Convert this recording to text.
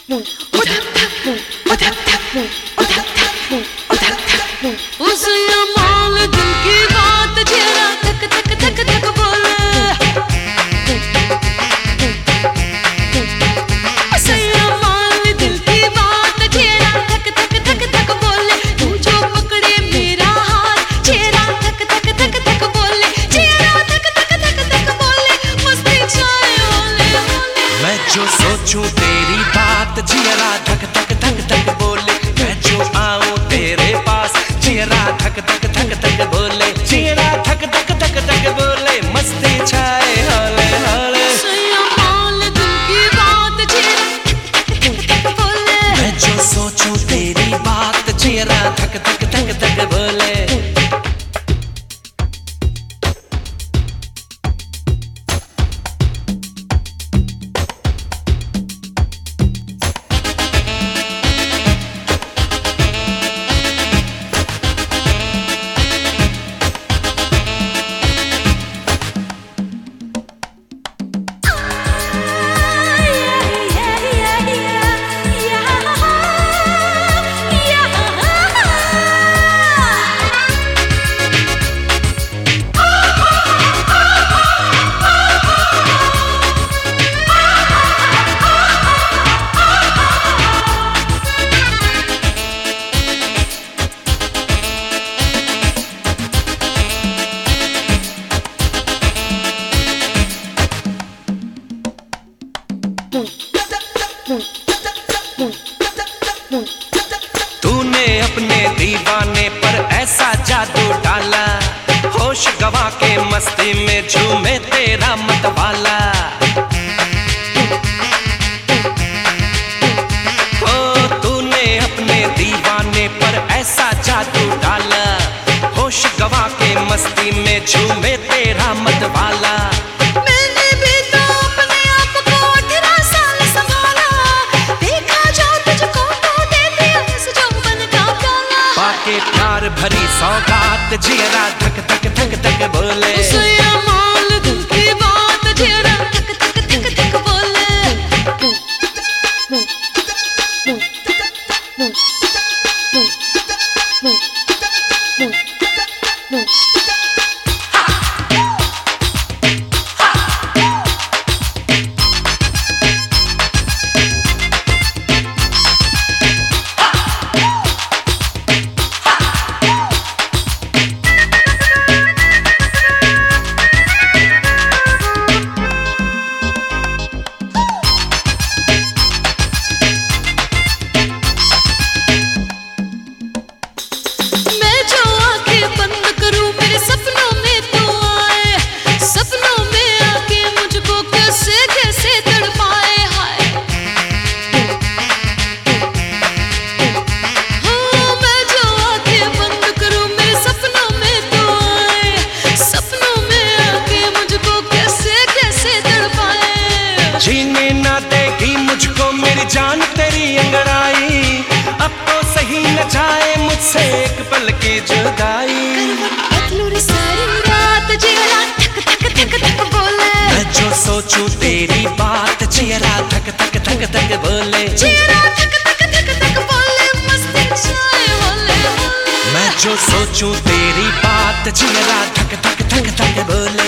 उस माल दिल की बात जरा धक धक धक धक बोले। माल दिल की बात जरा धक धक धक धक बोले। तू जो पकड़े मेरा हाथ चेहरा धक धक धक धक बोले। चेहरा धक धक धक धक बोले। मस्ती छाए होले होले। मैं जो सोचूं तेरी बात जियरा धक धक धक धक बोले। मैं जो आऊं तेरे पास जियरा धक धक धक धक बोले। जियरा धक धक धक धक बोले। मस्ती छाए होले होले। माल दिल की बात जरा धक धक धक बोले। मैं जो सोचूं तेरी बात जियरा धक धक धक धक बोले। तूने अपने दीवाने पर ऐसा जादू डाला। होश गवा के मस्ती में झूमे तेरा मतवाला। ओ तूने अपने दीवाने पर ऐसा जादू डाला। होश गवा के मस्ती में झूमे तेरा मतवाला। प्यार भरी सौगात जियरा धक धक धक धक बोले। माल दिल की बात जरा धक धक धक धक बोले। जीने ना देगी मुझको मेरी जान तेरी अंगड़ाई। अब तो सही न जाए मुझसे एक पल की जुदाई। सारी रात जियरा धक धक धक धक बोले। मैं जो सोचूं तेरी बात जियरा धक धक धक धक बोले। जियरा धक धक धक धक बोले। मस्ती छाए होले होले। मैं जो सोचूं तेरी बात जियरा धक धक धक धक बोले।